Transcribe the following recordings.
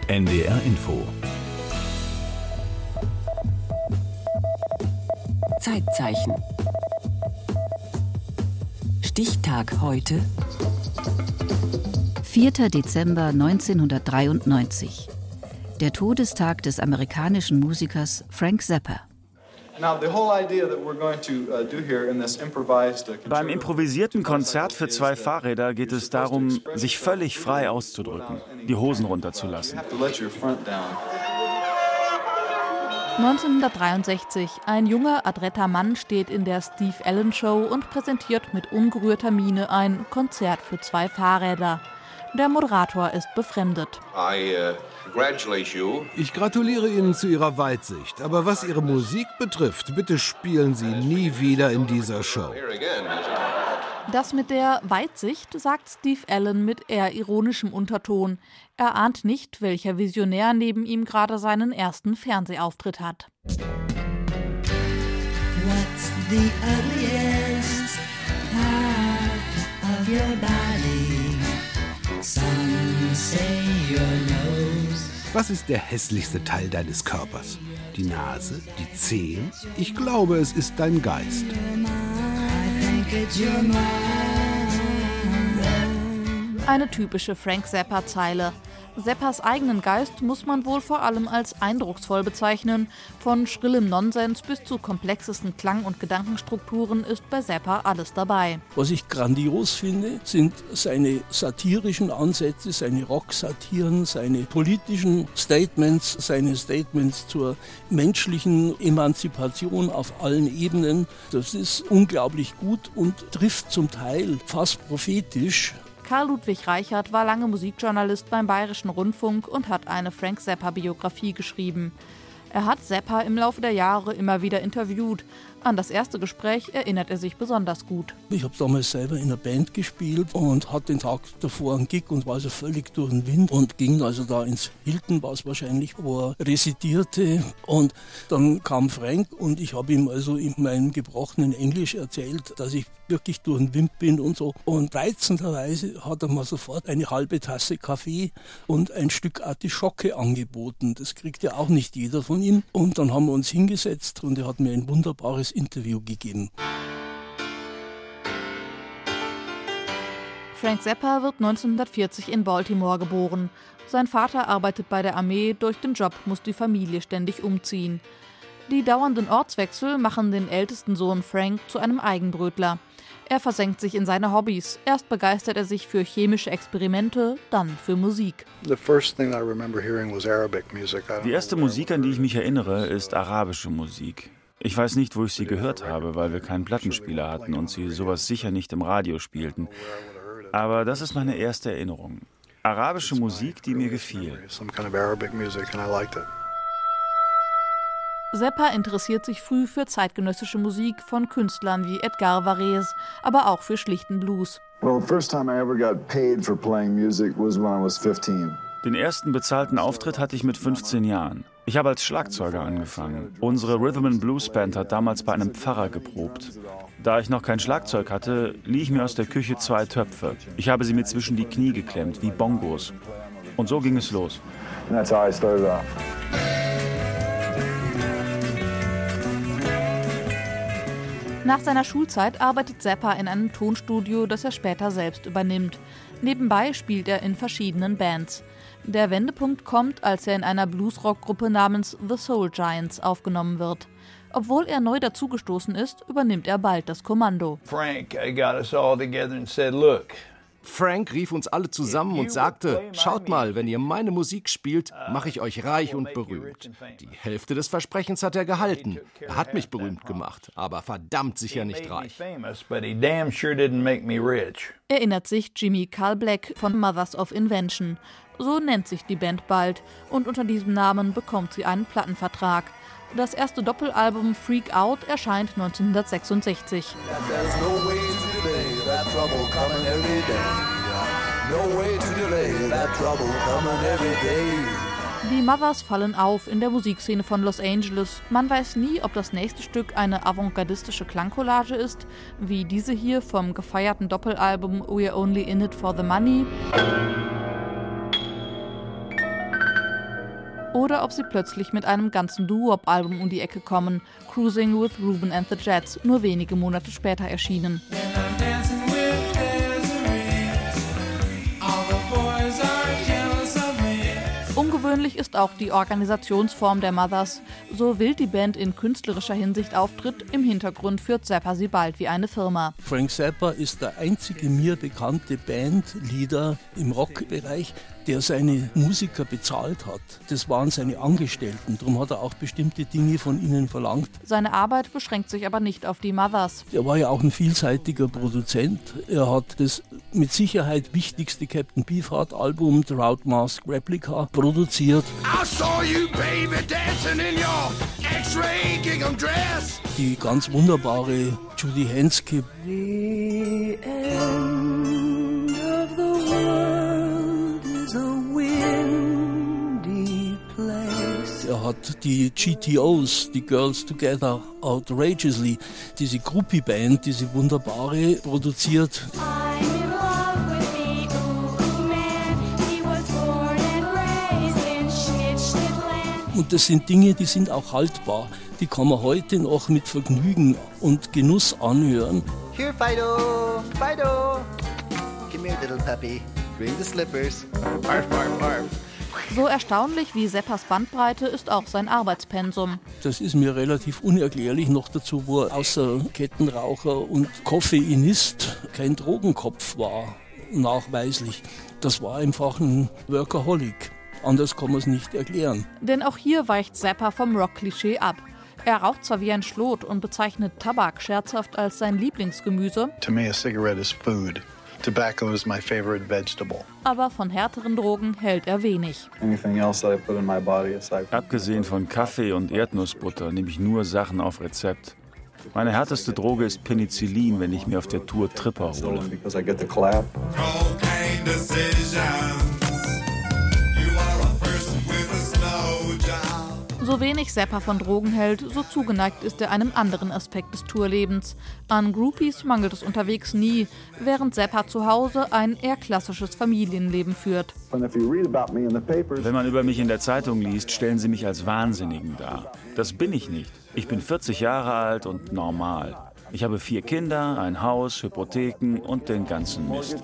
NDR Info. Zeitzeichen. Stichtag heute. 4. Dezember 1993. Der Todestag des amerikanischen Musikers Frank Zappa. Beim improvisierten Konzert für zwei Fahrräder geht es darum, sich völlig frei auszudrücken, die Hosen runterzulassen. 1963. Ein junger, adretter Mann steht in der Steve Allen Show und präsentiert mit ungerührter Miene ein Konzert für zwei Fahrräder. Der Moderator ist befremdet. Ich gratuliere Ihnen zu Ihrer Weitsicht, aber was Ihre Musik betrifft, bitte spielen Sie nie wieder in dieser Show. Das mit der Weitsicht sagt Steve Allen mit eher ironischem Unterton. Er ahnt nicht, welcher Visionär neben ihm gerade seinen ersten Fernsehauftritt hat. What's the ugliest part of your body? Some say your nose. Was ist der hässlichste Teil deines Körpers? Die Nase? Die Zehen? Ich glaube, es ist dein Geist. Eine typische Frank Zappa-Zeile. Zappas eigenen Geist muss man wohl vor allem als eindrucksvoll bezeichnen. Von schrillem Nonsens bis zu komplexesten Klang- und Gedankenstrukturen ist bei Zappa alles dabei. Was ich grandios finde, sind seine satirischen Ansätze, seine Rock-Satiren, seine politischen Statements, seine Statements zur menschlichen Emanzipation auf allen Ebenen. Das ist unglaublich gut und trifft zum Teil fast prophetisch. Karl Ludwig Reichert war lange Musikjournalist beim Bayerischen Rundfunk und hat eine Frank Zappa-Biografie geschrieben. Er hat Zappa im Laufe der Jahre immer wieder interviewt. An das erste Gespräch erinnert er sich besonders gut. Ich habe damals selber in einer Band gespielt und hatte den Tag davor einen Gig und war also völlig durch den Wind und ging also da ins Hilton, was wahrscheinlich, wo er residierte. Und dann kam Frank und ich habe ihm also in meinem gebrochenen Englisch erzählt, dass ich wirklich durch den Wind bin und so. Und reizenderweise hat er mir sofort eine halbe Tasse Kaffee und ein Stück Artischocke angeboten. Das kriegt ja auch nicht jeder von ihm. Und dann haben wir uns hingesetzt und er hat mir ein wunderbares Interview gegeben. Frank Zappa wird 1940 in Baltimore geboren. Sein Vater arbeitet bei der Armee, durch den Job muss die Familie ständig umziehen. Die dauernden Ortswechsel machen den ältesten Sohn Frank zu einem Eigenbrötler. Er versenkt sich in seine Hobbys. Erst begeistert er sich für chemische Experimente, dann für Musik. Die erste Musik, an die ich mich erinnere, ist arabische Musik. Ich weiß nicht, wo ich sie gehört habe, weil wir keinen Plattenspieler hatten und sie sowas sicher nicht im Radio spielten. Aber das ist meine erste Erinnerung. Arabische Musik, die mir gefiel. Zappa interessiert sich früh für zeitgenössische Musik von Künstlern wie Edgar Varèse, aber auch für schlichten Blues. Den ersten bezahlten Auftritt hatte ich mit 15 Jahren. Ich habe als Schlagzeuger angefangen. Unsere Rhythm and Blues Band hat damals bei einem Pfarrer geprobt. Da ich noch kein Schlagzeug hatte, lieh ich mir aus der Küche 2 Töpfe. Ich habe sie mir zwischen die Knie geklemmt, wie Bongos. Und so ging es los. Nach seiner Schulzeit arbeitet Zappa in einem Tonstudio, das er später selbst übernimmt. Nebenbei spielt er in verschiedenen Bands. Der Wendepunkt kommt, als er in einer Bluesrock-Gruppe namens The Soul Giants aufgenommen wird. Obwohl er neu dazugestoßen ist, übernimmt er bald das Kommando. Frank got us all together and said, look. Frank rief uns alle zusammen und sagte, schaut mal, wenn ihr meine Musik spielt, mache ich euch reich und berühmt. Die Hälfte des Versprechens hat er gehalten. Er hat mich berühmt gemacht, aber verdammt sicher nicht reich. Erinnert sich Jimmy Carl Black von Mothers of Invention. So nennt sich die Band bald und unter diesem Namen bekommt sie einen Plattenvertrag. Das erste Doppelalbum Freak Out erscheint 1966. Die Mothers fallen auf in der Musikszene von Los Angeles. Man weiß nie, ob das nächste Stück eine avantgardistische Klangcollage ist, wie diese hier vom gefeierten Doppelalbum We're Only in It for the Money. oder ob sie plötzlich mit einem ganzen Doo-Wop-Album um die Ecke kommen, Cruising with Ruben and the Jets, nur wenige Monate später erschienen. Ungewöhnlich ist auch die Organisationsform der Mothers. So wild die Band in künstlerischer Hinsicht auftritt, im Hintergrund führt Zappa sie bald wie eine Firma. Frank Zappa ist der einzige mir bekannte Bandleader im Rockbereich, der seine Musiker bezahlt hat. Das waren seine Angestellten, darum hat er auch bestimmte Dinge von ihnen verlangt. Seine Arbeit beschränkt sich aber nicht auf die Mothers. Er war ja auch ein vielseitiger Produzent. Er hat das mit Sicherheit wichtigste Captain Beefheart-Album, The Route Mask Replica, produziert. I saw you, baby, dancing in your X-ray gingham dress. Die ganz wunderbare Judy Henske. The end of the world is a windy place. Er hat die GTOs, die Girls Together Outrageously, diese Groupie-Band, diese wunderbare, produziert. Und das sind Dinge, die sind auch haltbar. Die kann man heute noch mit Vergnügen und Genuss anhören. Here, Fido! Fido! Come here, little puppy. Bring the slippers. Barf, barf, barf. So erstaunlich wie Zappas Bandbreite ist auch sein Arbeitspensum. Das ist mir relativ unerklärlich, noch dazu, wo er außer Kettenraucher und Koffeinist kein Drogenkopf war, nachweislich. Das war einfach ein Workaholic. Anders kann man es nicht erklären. Denn auch hier weicht Zappa vom Rock-Klischee ab. Er raucht zwar wie ein Schlot und bezeichnet Tabak scherzhaft als sein Lieblingsgemüse. To me, a cigarette is food. Tobacco is my favorite vegetable. Aber von härteren Drogen hält er wenig. Anything else that I put in my body aside from Abgesehen von Kaffee und Erdnussbutter nehme ich nur Sachen auf Rezept. Meine härteste Droge ist Penicillin, wenn ich mir auf der Tour Tripper hole. because I get the clap. So wenig Zappa von Drogen hält, so zugeneigt ist er einem anderen Aspekt des Tourlebens. An Groupies mangelt es unterwegs nie, während Zappa zu Hause ein eher klassisches Familienleben führt. Wenn man über mich in der Zeitung liest, stellen sie mich als Wahnsinnigen dar. Das bin ich nicht. Ich bin 40 Jahre alt und normal. Ich habe 4 Kinder, ein Haus, Hypotheken und den ganzen Mist.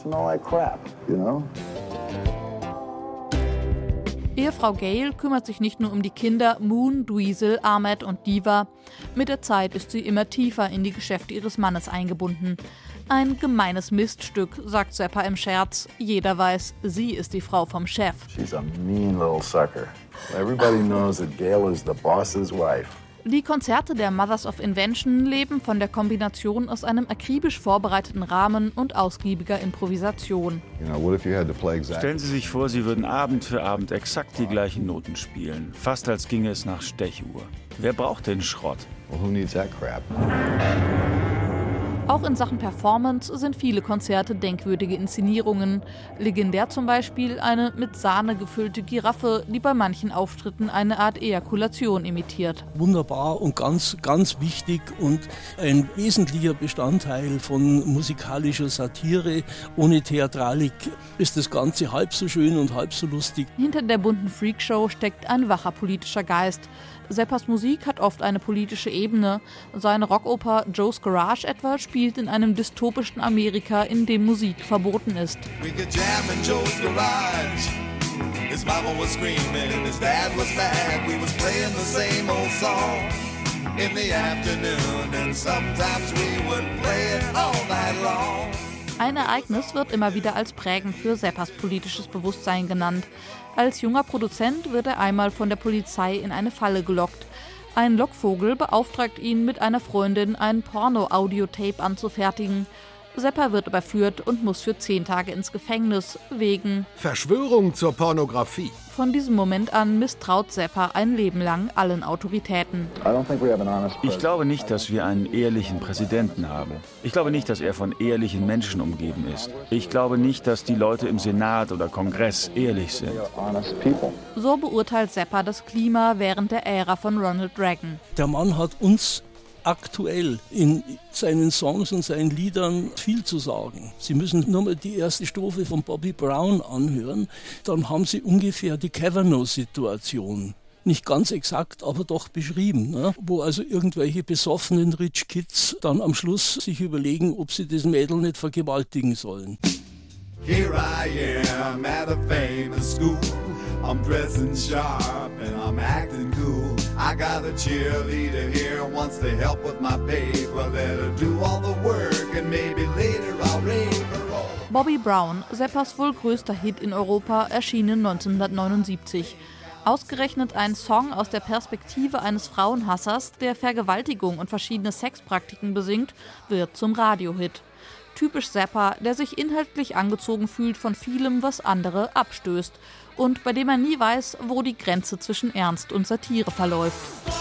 Ehefrau Gail kümmert sich nicht nur um die Kinder Moon, Dweezil, Ahmed und Diva. Mit der Zeit ist sie immer tiefer in die Geschäfte ihres Mannes eingebunden. Ein gemeines Miststück, sagt Zappa im Scherz. Jeder weiß, sie ist die Frau vom Chef. She's a mean little sucker. Everybody knows that Gail is the boss's wife. Die Konzerte der Mothers of Invention leben von der Kombination aus einem akribisch vorbereiteten Rahmen und ausgiebiger Improvisation. Stellen Sie sich vor, Sie würden Abend für Abend exakt die gleichen Noten spielen. Fast als ginge es nach Stechuhr. Wer braucht den Schrott? Well, who needs that crap? Auch in Sachen Performance sind viele Konzerte denkwürdige Inszenierungen. Legendär zum Beispiel eine mit Sahne gefüllte Giraffe, die bei manchen Auftritten eine Art Ejakulation imitiert. Wunderbar und ganz, ganz wichtig und ein wesentlicher Bestandteil von musikalischer Satire. Ohne Theatralik ist das Ganze halb so schön und halb so lustig. Hinter der bunten Freakshow steckt ein wacher politischer Geist. Zappas Musik hat oft eine politische Ebene. Seine Rockoper Joe's Garage etwa spielt in einem dystopischen Amerika, in dem Musik verboten ist. We could jam in Joe's garage. His mama was screaming and his dad was mad. We was playing the same old song in the afternoon and sometimes we would play it all night long. Ein Ereignis wird immer wieder als prägend für Zappas politisches Bewusstsein genannt. Als junger Produzent wird er einmal von der Polizei in eine Falle gelockt. Ein Lockvogel beauftragt ihn, mit einer Freundin ein Porno-Audiotape anzufertigen. Zappa wird überführt und muss für 10 Tage ins Gefängnis wegen Verschwörung zur Pornografie. Von diesem Moment an misstraut Zappa ein Leben lang allen Autoritäten. Ich glaube nicht, dass wir einen ehrlichen Präsidenten haben. Ich glaube nicht, dass er von ehrlichen Menschen umgeben ist. Ich glaube nicht, dass die Leute im Senat oder Kongress ehrlich sind. So beurteilt Zappa das Klima während der Ära von Ronald Reagan. Der Mann hat uns aktuell in seinen Songs und seinen Liedern viel zu sagen. Sie müssen nur mal die erste Strophe von Bobby Brown anhören, dann haben Sie ungefähr die Kavanaugh-Situation. nicht ganz exakt, aber doch beschrieben, ne? Wo also irgendwelche besoffenen Rich Kids dann am Schluss sich überlegen, ob sie das Mädel nicht vergewaltigen sollen. Here I am at a famous school. I'm dressing sharp and I'm acting cool. I got a cheerleader here, wants to help with my paper. Let her do all the work and maybe later I'll rave her. Bobby Brown, Zappas wohl größter Hit in Europa, erschienen 1979. Ausgerechnet ein Song aus der Perspektive eines Frauenhassers, der Vergewaltigung und verschiedene Sexpraktiken besingt, wird zum Radiohit. Typisch Zappa, der sich inhaltlich angezogen fühlt von vielem, was andere abstößt und bei dem er nie weiß, wo die Grenze zwischen Ernst und Satire verläuft.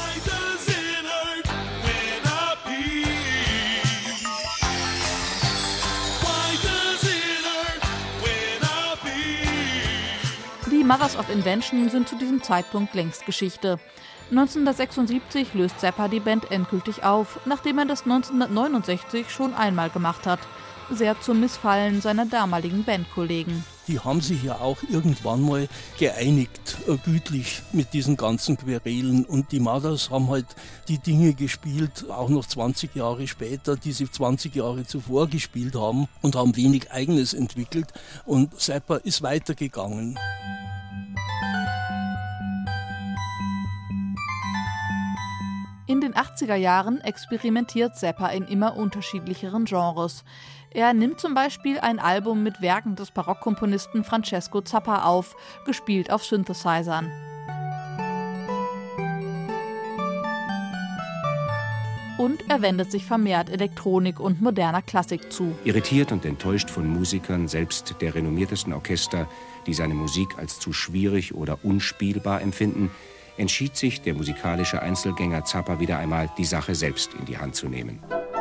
Die Mothers of Invention sind zu diesem Zeitpunkt längst Geschichte. 1976 löst Zappa die Band endgültig auf, nachdem er das 1969 schon einmal gemacht hat. Sehr zum Missfallen seiner damaligen Bandkollegen. Die haben sich ja auch irgendwann mal geeinigt, gütlich mit diesen ganzen Querelen. Und die Mothers haben halt die Dinge gespielt, auch noch 20 Jahre später, die sie 20 Jahre zuvor gespielt haben und haben wenig Eigenes entwickelt. Und Zappa ist weitergegangen. In den 80er Jahren experimentiert Zappa in immer unterschiedlicheren Genres. Er nimmt zum Beispiel ein Album mit Werken des Barockkomponisten Francesco Zappa auf, gespielt auf Synthesizern. Und er wendet sich vermehrt Elektronik und moderner Klassik zu. Irritiert und enttäuscht von Musikern, selbst der renommiertesten Orchester, die seine Musik als zu schwierig oder unspielbar empfinden, entschied sich der musikalische Einzelgänger Zappa wieder einmal, die Sache selbst in die Hand zu nehmen.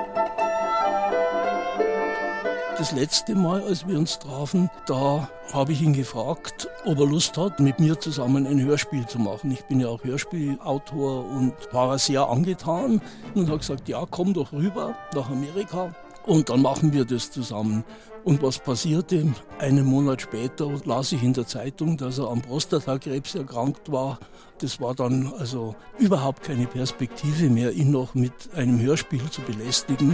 Das letzte Mal, als wir uns trafen, da habe ich ihn gefragt, ob er Lust hat, mit mir zusammen ein Hörspiel zu machen. Ich bin ja auch Hörspielautor und war sehr angetan und habe gesagt, ja, komm doch rüber nach Amerika und dann machen wir das zusammen. Und was passierte? Einen Monat später las ich in der Zeitung, dass er am Prostatakrebs erkrankt war. Das war dann also überhaupt keine Perspektive mehr, ihn noch mit einem Hörspiel zu belästigen.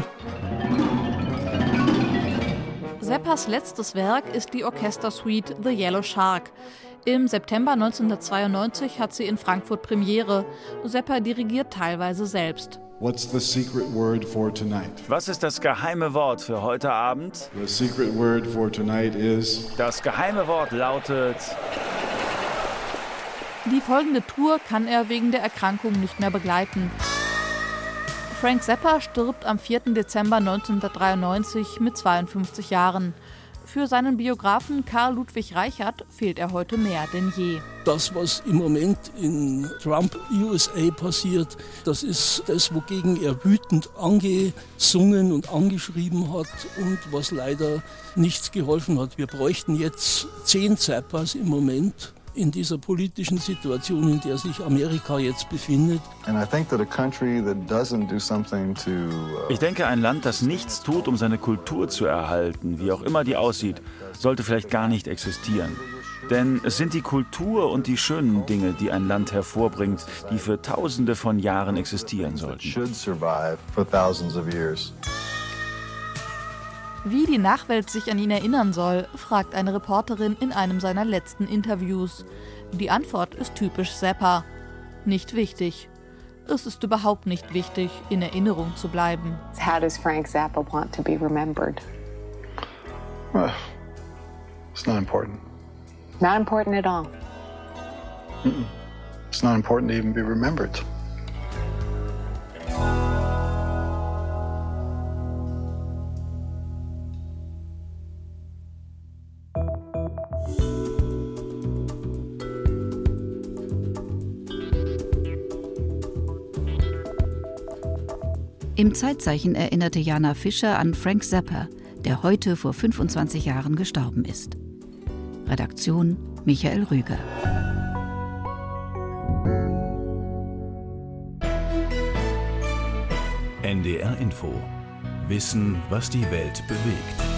Zappas letztes Werk ist die Orchestersuite The Yellow Shark. Im September 1992 hat sie in Frankfurt Premiere. Zappa dirigiert teilweise selbst. What's the secret word for tonight? Was ist das geheime Wort für heute Abend? The secret word for tonight is... Das geheime Wort lautet... Die folgende Tour kann er wegen der Erkrankung nicht mehr begleiten. Frank Zappa stirbt am 4. Dezember 1993 mit 52 Jahren. Für seinen Biografen Karl Ludwig Reichert fehlt er heute mehr denn je. Das, was im Moment in Trump USA passiert, das ist das, wogegen er wütend angesungen und angeschrieben hat und was leider nichts geholfen hat. Wir bräuchten jetzt 10 Zappas im Moment in dieser politischen Situation, in der sich Amerika jetzt befindet. Ich denke, ein Land, das nichts tut, um seine Kultur zu erhalten, wie auch immer die aussieht, sollte vielleicht gar nicht existieren. Denn es sind die Kultur und die schönen Dinge, die ein Land hervorbringt, die für Tausende von Jahren existieren sollten. Wie die Nachwelt sich an ihn erinnern soll, fragt eine Reporterin in einem seiner letzten Interviews. Die Antwort ist typisch Zappa. Nicht wichtig. Es ist überhaupt nicht wichtig, in Erinnerung zu bleiben. How does Frank Zappa want to be remembered? Well, it's not important. Not important at all. It's not important to even be remembered. Im Zeitzeichen erinnerte Jana Fischer an Frank Zappa, der heute vor 25 Jahren gestorben ist. Redaktion Michael Rüger. NDR Info. Wissen, was die Welt bewegt.